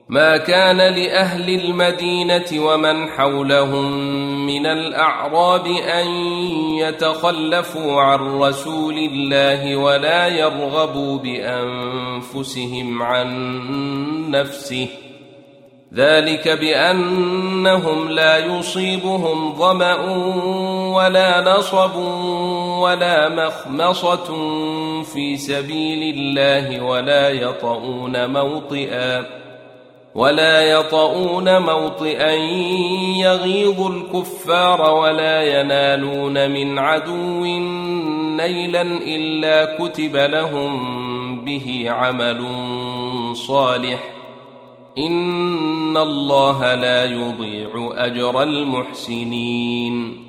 ما كان لأهل المدينة ومن حولهم من الأعراب أن يتخلفوا عن رسول الله ولا يرغبوا بأنفسهم عن نفسه، ذلك بأنهم لا يصيبهم ظمأ ولا نصب ولا مخمصة في سبيل الله ولا يطؤون موطئا يغيظ الكفار ولا ينالون من عدو نيلا إلا كتب لهم به عمل صالح، إن الله لا يضيع أجر المحسنين.